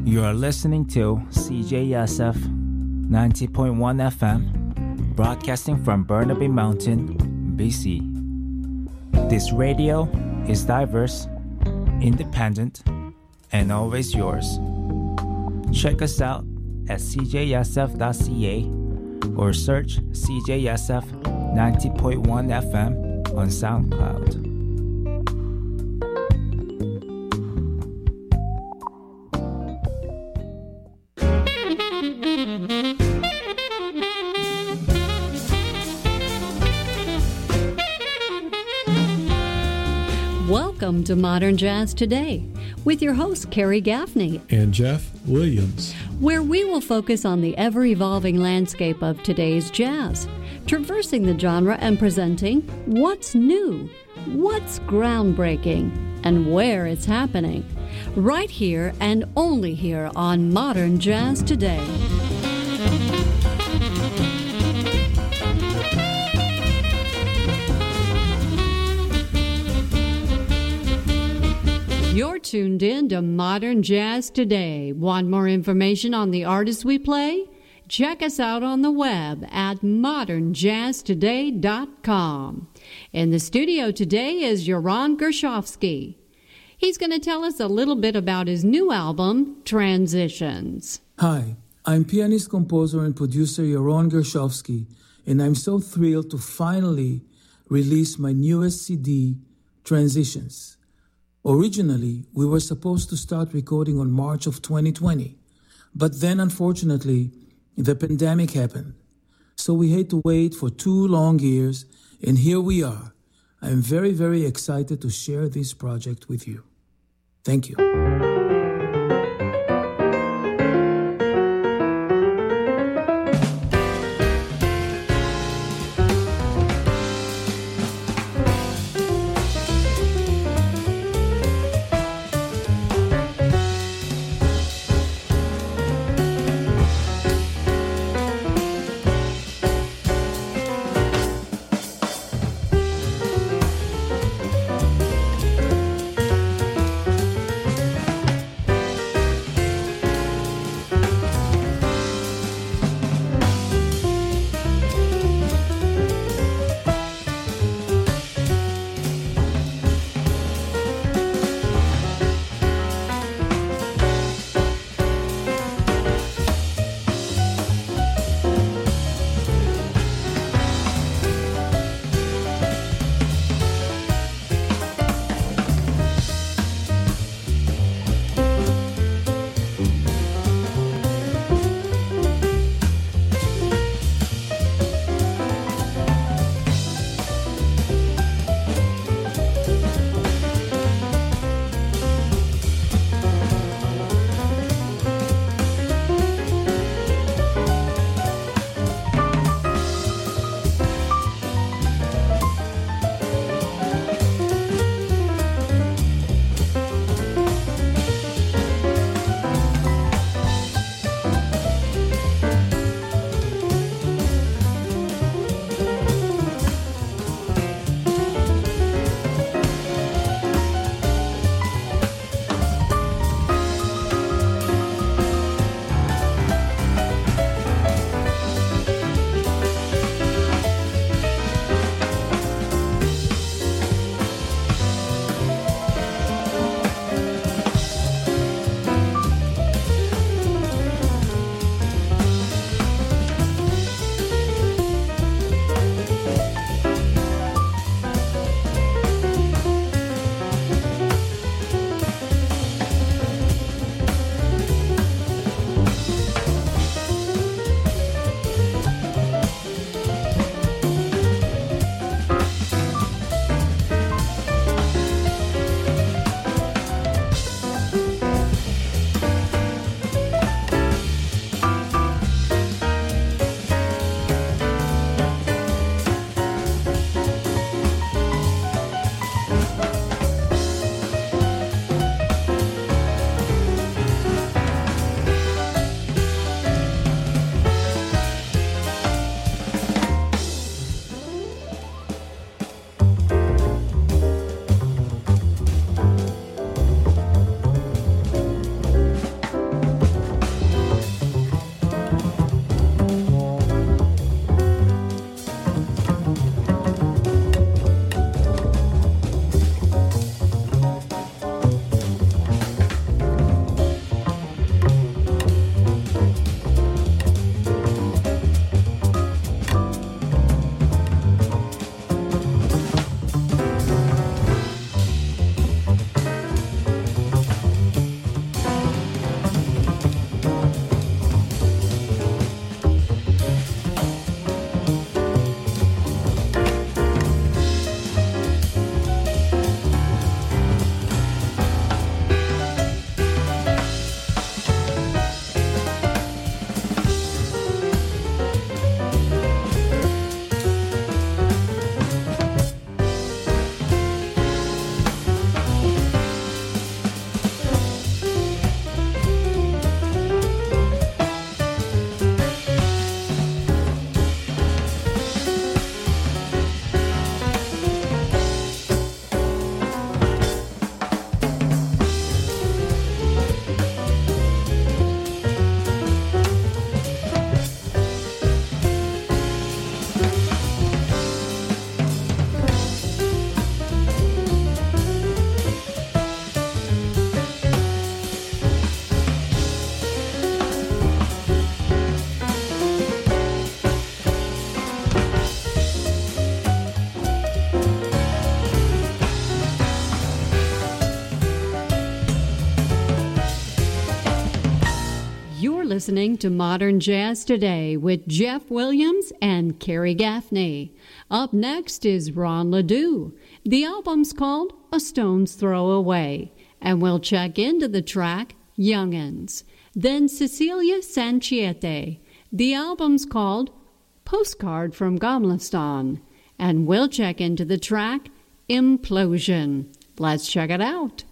You are listening to CJSF 90.1 FM, broadcasting from Burnaby Mountain, BC. This radio is diverse, independent, and always yours. Check us out at cjsf.ca or search CJSF 90.1 FM on SoundCloud. Welcome to Modern Jazz Today with your host, Carrie Gaffney and Jeff Williams, where we will focus on the ever-evolving landscape of today's jazz, traversing the genre and presenting what's new, what's groundbreaking, and where it's happening, right here and only here on Modern Jazz Today. You're tuned in to Modern Jazz Today. Want more information on the artists we play? Check us out on the web at modernjazztoday.com. In the studio today is Yaron Gershovsky. He's going to tell us a little bit about his new album, Transitions. Hi, I'm pianist, composer, and producer Yaron Gershovsky, and I'm so thrilled to finally release my newest CD, Transitions. Originally, we were supposed to start recording on March of 2020, but then unfortunately, the pandemic happened. So we had to wait for 2 long years, and here we are. I'm very, very excited to share this project with you. Thank you. You're listening to Modern Jazz Today with Jeff Williams and Carrie Gaffney. Up next is Ron Ledoux. The album's called A Stone's Throw Away, and we'll check into the track Young'uns. Then Cecilia Sanchiete. The album's called Postcard from Gamlastan, and we'll check into the track Implosion. Let's check it out.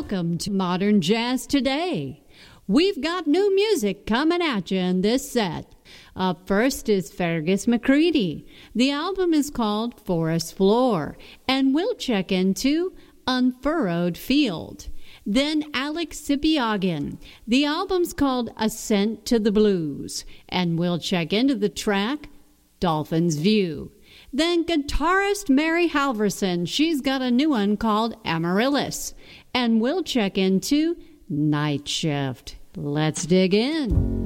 Welcome to Modern Jazz Today. We've got new music coming at you in this set. Up first is Fergus McCready. The album is called Forest Floor, and we'll check into Unfurrowed Field. Then Alex Sipiagin. The album's called Ascent to the Blues, and we'll check into the track Dolphin's View. Then guitarist Mary Halverson. She's got a new one called Amaryllis, and we'll check into Night Shift. Let's dig in.